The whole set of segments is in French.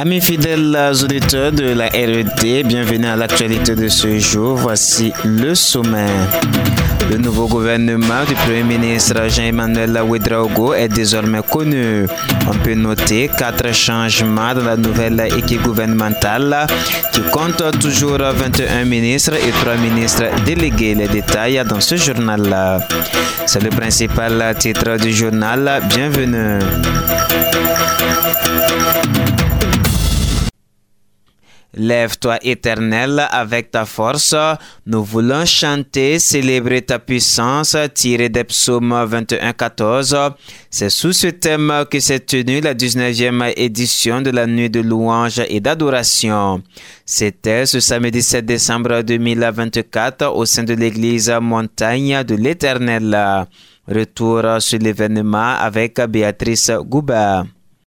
Amis fidèles auditeurs de la RED, bienvenue à l'actualité de ce jour. Voici le sommaire. Le nouveau gouvernement du Premier ministre Jean-Emmanuel Ouédraogo est désormais connu. On peut noter 4 changements dans la nouvelle équipe gouvernementale qui compte toujours 21 ministres et 3 ministres délégués. Les détails dans ce journal. C'est le principal titre du journal. Bienvenue. Lève-toi éternel avec ta force, nous voulons chanter, célébrer ta puissance, tiré des psaumes 21-14. C'est sous ce thème que s'est tenue la 19e édition de la nuit de louange et d'adoration. C'était ce samedi 7 décembre 2024 au sein de l'église Montagne de l'Éternel. Retour sur l'événement avec Béatrice Gouba.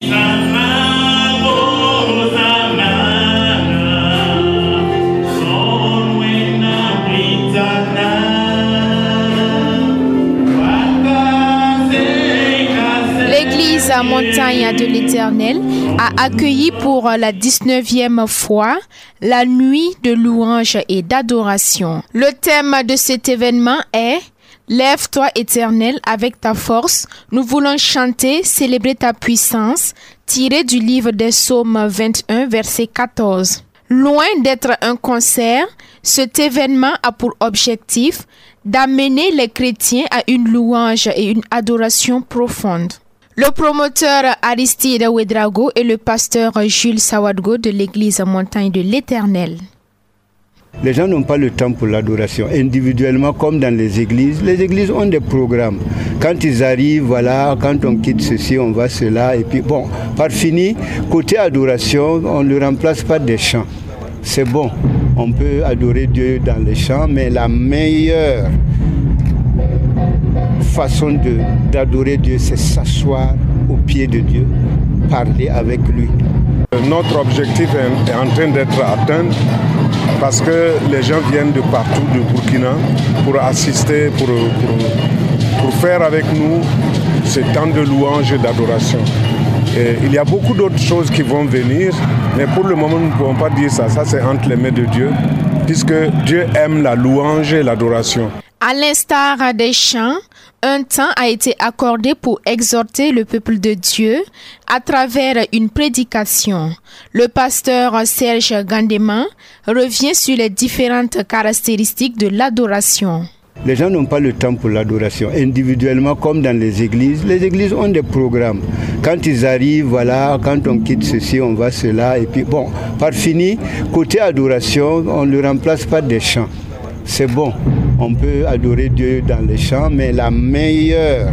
La Montagne de l'Éternel a accueilli pour la 19e fois la nuit de louange et d'adoration. Le thème de cet événement est « Lève-toi éternel avec ta force, nous voulons chanter, célébrer ta puissance » tiré du livre des psaumes 21, verset 14. Loin d'être un concert, cet événement a pour objectif d'amener les chrétiens à une louange et une adoration profonde. Le promoteur Aristide Ouédraogo et le pasteur Jules Sawadgo de l'église Montagne de l'Éternel. Les gens n'ont pas le temps pour l'adoration. Individuellement, comme dans les églises ont des programmes. Quand ils arrivent, voilà, quand on quitte ceci, on va cela. Et puis, bon, par fini, côté adoration, on ne le remplace pas des chants. C'est bon, on peut adorer Dieu dans les chants, mais la meilleure façon d'adorer Dieu, c'est s'asseoir au pied de Dieu, parler avec lui. Notre objectif est en train d'être atteint parce que les gens viennent de partout, de Burkina, pour assister, pour faire avec nous ce temps de louange et d'adoration. Et il y a beaucoup d'autres choses qui vont venir, mais pour le moment, nous ne pouvons pas dire ça. Ça, c'est entre les mains de Dieu, puisque Dieu aime la louange et l'adoration. À l'instar des chants, un temps a été accordé pour exhorter le peuple de Dieu à travers une prédication. Le pasteur Serge Gandema revient sur les différentes caractéristiques de l'adoration. Les gens n'ont pas le temps pour l'adoration. Individuellement, comme dans les églises ont des programmes. Quand ils arrivent, voilà, quand on quitte ceci, on va cela. Et puis, bon, par fini, côté adoration, on ne le remplace pas des chants. C'est bon, on peut adorer Dieu dans les chants, mais la meilleure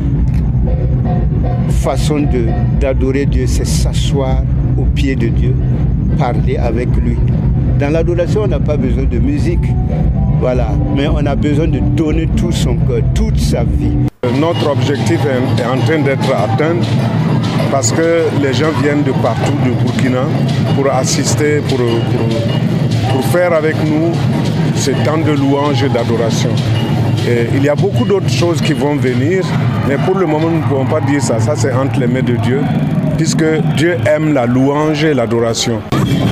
façon d'adorer Dieu, c'est s'asseoir au pied de Dieu, parler avec lui. Dans l'adoration, on n'a pas besoin de musique, voilà, mais on a besoin de donner tout son cœur, toute sa vie. Notre objectif est en train d'être atteint parce que les gens viennent de partout, de Burkina, pour assister, pour faire avec nous ce temps de louange et d'adoration. Et il y a beaucoup d'autres choses qui vont venir, mais pour le moment, nous ne pouvons pas dire ça. Ça, c'est entre les mains de Dieu, puisque Dieu aime la louange et l'adoration.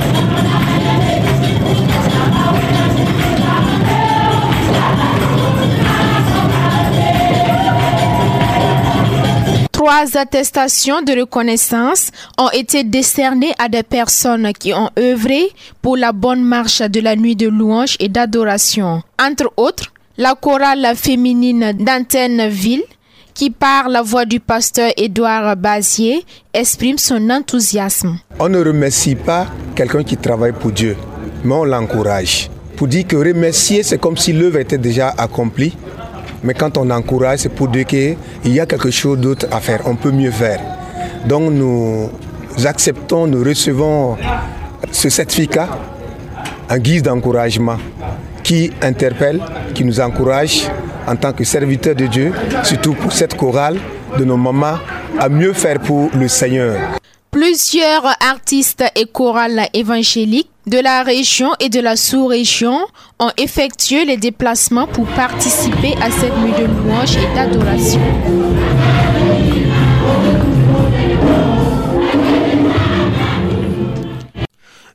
Trois attestations de reconnaissance ont été décernées à des personnes qui ont œuvré pour la bonne marche de la nuit de louange et d'adoration. Entre autres, la chorale féminine d'Antenne-Ville, qui par la voix du pasteur Édouard Bazier, exprime son enthousiasme. On ne remercie pas quelqu'un qui travaille pour Dieu, mais on l'encourage. Pour dire que remercier, c'est comme si l'œuvre était déjà accomplie. Mais quand on encourage, c'est pour dire qu'il y a quelque chose d'autre à faire, on peut mieux faire. Donc nous acceptons, nous recevons ce certificat en guise d'encouragement qui interpelle, qui nous encourage en tant que serviteurs de Dieu, surtout pour cette chorale de nos mamans, à mieux faire pour le Seigneur. Plusieurs artistes et chorales évangéliques de la région et de la sous-région ont effectué les déplacements pour participer à cette nuit de louange et d'adoration.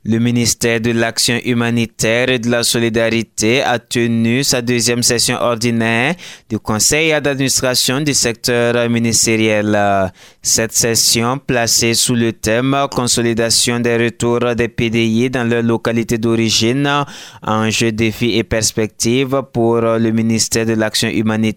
Le ministère de l'Action humanitaire et de la Solidarité a tenu sa deuxième session ordinaire du conseil d'administration du secteur ministériel. Cette session, placée sous le thème « Consolidation des retours des PDI dans leur localité d'origine, enjeux, défis et perspectives pour le ministère de l'Action humanitaire »,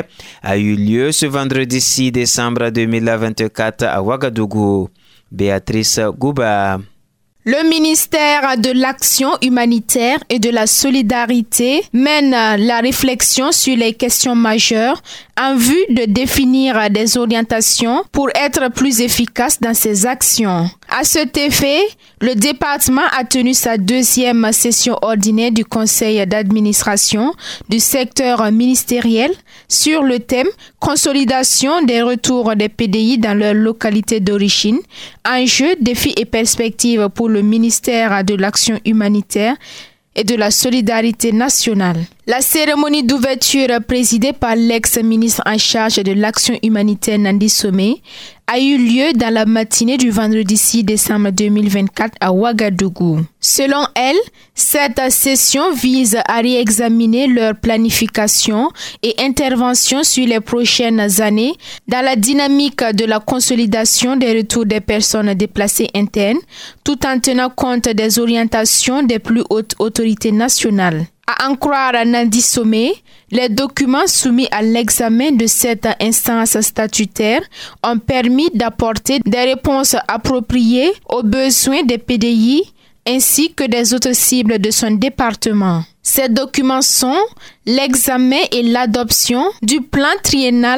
a eu lieu ce vendredi 6 décembre 2024 à Ouagadougou. Béatrice Gouba. Le ministère de l'Action humanitaire et de la Solidarité mène la réflexion sur les questions majeures en vue de définir des orientations pour être plus efficace dans ses actions. À cet effet, le département a tenu sa deuxième session ordinaire du conseil d'administration du secteur ministériel sur le thème « Consolidation des retours des PDI dans leur localité d'origine, enjeux, défis et perspectives pour le ministère de l'Action humanitaire et de la Solidarité nationale ». La cérémonie d'ouverture présidée par l'ex-ministre en charge de l'Action humanitaire Nandi Somé a eu lieu dans la matinée du vendredi 6 décembre 2024 à Ouagadougou. Selon elle, cette session vise à réexaminer leur planification et intervention sur les prochaines années dans la dynamique de la consolidation des retours des personnes déplacées internes, tout en tenant compte des orientations des plus hautes autorités nationales. À en croire Nandi Somé, les documents soumis à l'examen de cette instance statutaire ont permis d'apporter des réponses appropriées aux besoins des PDI ainsi que des autres cibles de son département. Ces documents sont l'examen et l'adoption du plan triennal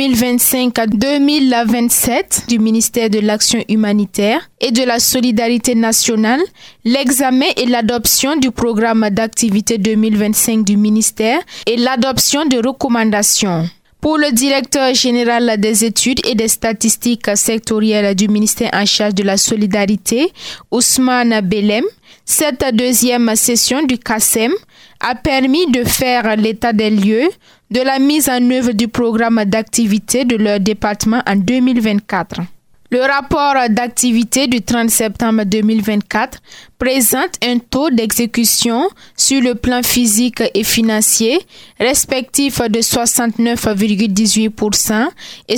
2025-2027 du ministère de l'Action humanitaire et de la Solidarité nationale, l'examen et l'adoption du programme d'activité 2025 du ministère et l'adoption de recommandations. Pour le directeur général des études et des statistiques sectorielles du ministère en charge de la solidarité, Ousmane Belem, cette deuxième session du CASEM a permis de faire l'état des lieux de la mise en œuvre du programme d'activité de leur département en 2024. Le rapport d'activité du 30 septembre 2024 présente un taux d'exécution sur le plan physique et financier respectif de 69,18% et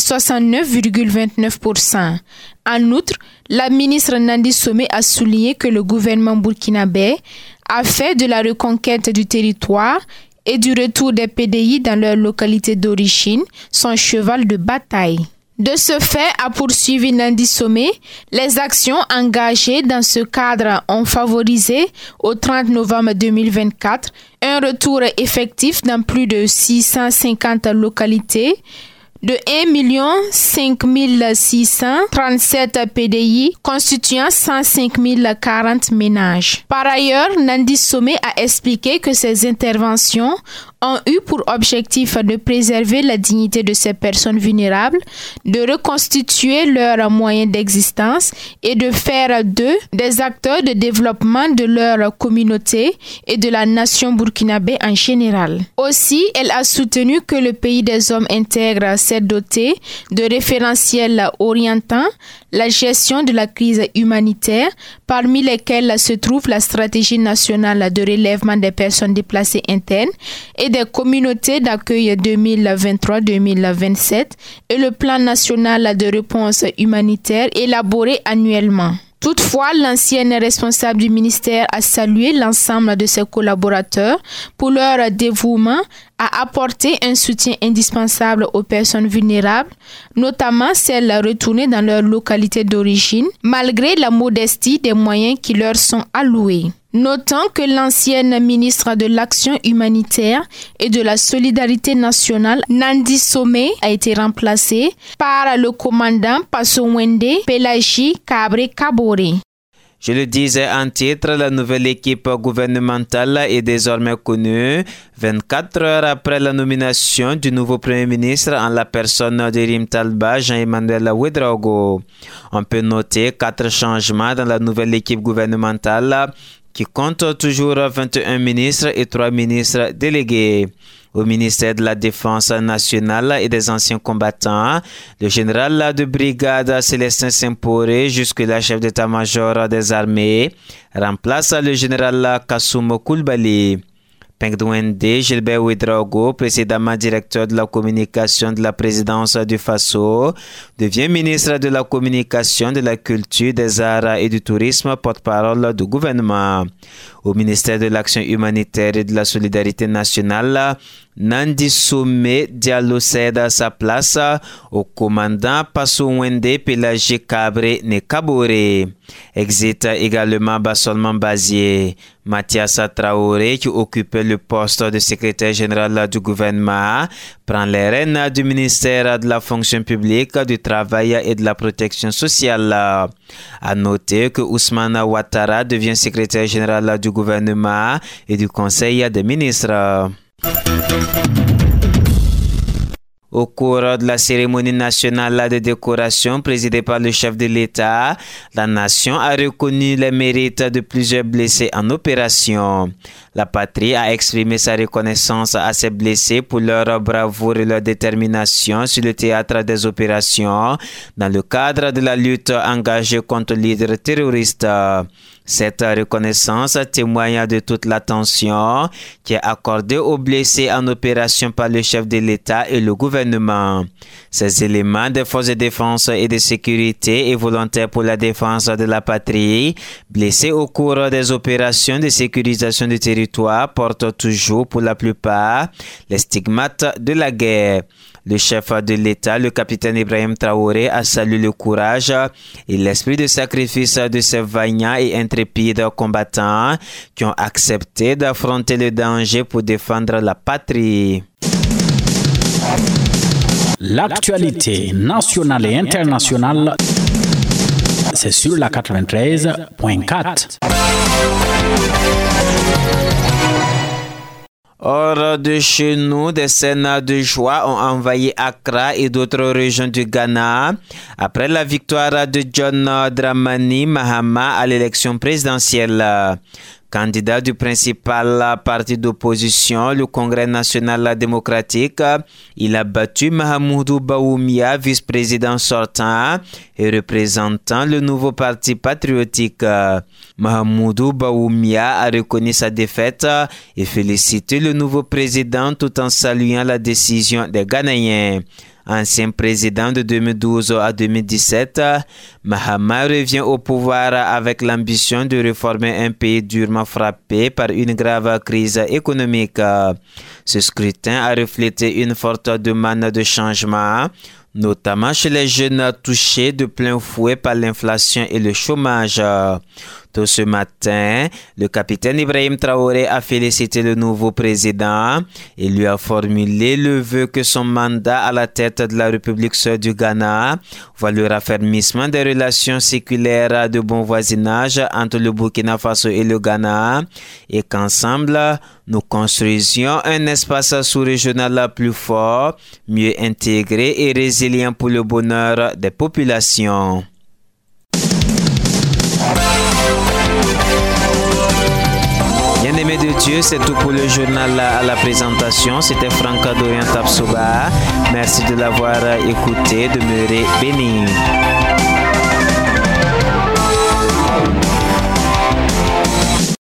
69,29%. En outre, la ministre Nandi Somé a souligné que le gouvernement burkinabé a fait de la reconquête du territoire et du retour des PDI dans leur localité d'origine son cheval de bataille. De ce fait, a poursuivi Nandi Somé, les actions engagées dans ce cadre ont favorisé, au 30 novembre 2024, un retour effectif dans plus de 650 localités de 1 5 637 PDI, constituant 105 040 ménages. Par ailleurs, Nandi Somé a expliqué que ces interventions ont eu pour objectif de préserver la dignité de ces personnes vulnérables, de reconstituer leurs moyens d'existence et de faire d'eux des acteurs de développement de leur communauté et de la nation burkinabé en général. Aussi, elle a soutenu que le pays des hommes intègres s'est doté de référentiels orientant la gestion de la crise humanitaire, parmi lesquels se trouve la stratégie nationale de relèvement des personnes déplacées internes et des communautés d'accueil 2023-2027 et le plan national de réponse humanitaire élaboré annuellement. Toutefois, l'ancienne responsable du ministère a salué l'ensemble de ses collaborateurs pour leur dévouement à apporter un soutien indispensable aux personnes vulnérables, notamment celles retournées dans leur localité d'origine, malgré la modestie des moyens qui leur sont alloués. Notons que l'ancienne ministre de l'Action humanitaire et de la Solidarité nationale, Nandi Somé, a été remplacée par le commandant Passowende Pelagie Kabre Kabore. Je le disais en titre, la nouvelle équipe gouvernementale est désormais connue 24 heures après la nomination du nouveau Premier ministre en la personne de Rim Talba, Jean-Emmanuel Ouedraogo. On peut noter 4 changements dans la nouvelle équipe gouvernementale qui compte toujours 21 ministres et 3 ministres délégués. Au ministère de la Défense nationale et des anciens combattants, le général de brigade Célestin Semporé, jusque-là chef d'état-major des armées, remplace le général Kassoum Koulibaly. Pengdouende Gilbert Ouedraogo, précédemment directeur de la communication de la présidence du Faso, devient ministre de la communication, de la culture, des arts et du tourisme, porte-parole du gouvernement. Au ministère de l'action humanitaire et de la solidarité nationale, Nandi Soumé Diallo cède sa place au commandant Passouwende Pélagie Cabré Nekabore. Exit également Bassolman Bazier. Mathias Traoré, qui occupait le poste de secrétaire général du gouvernement, prend les rênes du ministère de la fonction publique, du travail et de la protection sociale. À noter que Ousmane Ouattara devient secrétaire général du gouvernement et du conseil des ministres. Au cours de la cérémonie nationale de décoration présidée par le chef de l'État, la nation a reconnu les mérites de plusieurs blessés en opération. La patrie a exprimé sa reconnaissance à ces blessés pour leur bravoure et leur détermination sur le théâtre des opérations dans le cadre de la lutte engagée contre les leaders terroristes. Cette reconnaissance témoigne de toute l'attention qui est accordée aux blessés en opération par le chef de l'État et le gouvernement. Ces éléments des forces de défense et de sécurité et volontaires pour la défense de la patrie, blessés au cours des opérations de sécurisation du territoire, portent toujours pour la plupart les stigmates de la guerre. Le chef de l'État, le capitaine Ibrahim Traoré, a salué le courage et l'esprit de sacrifice de ces vaillants et intrépides combattants qui ont accepté d'affronter le danger pour défendre la patrie. L'actualité nationale et internationale, c'est sur la 93.4. Hors de chez nous, des scènes de joie ont envahi Accra et d'autres régions du Ghana après la victoire de John Dramani Mahama à l'élection présidentielle. Candidat du principal parti d'opposition, le Congrès national démocratique, il a battu Mahamoudou Bawumia, vice-président sortant et représentant le nouveau parti patriotique. Mahamoudou Bawumia a reconnu sa défaite et félicité le nouveau président tout en saluant la décision des Ghanéens. Ancien président de 2012 à 2017, Mahama revient au pouvoir avec l'ambition de réformer un pays durement frappé par une grave crise économique. Ce scrutin a reflété une forte demande de changement, notamment chez les jeunes touchés de plein fouet par l'inflation et le chômage. Tôt ce matin, le capitaine Ibrahim Traoré a félicité le nouveau président et lui a formulé le vœu que son mandat à la tête de la République sœur du Ghana voit le raffermissement des relations séculaires de bon voisinage entre le Burkina Faso et le Ghana et qu'ensemble, nous construisions un espace sous-régional plus fort, mieux intégré et résilient pour le bonheur des populations. Bien-aimés de Dieu, c'est tout pour le journal à la présentation. C'était Franca Dorian Tapsoba. Merci de l'avoir écouté. Demeurez bénis.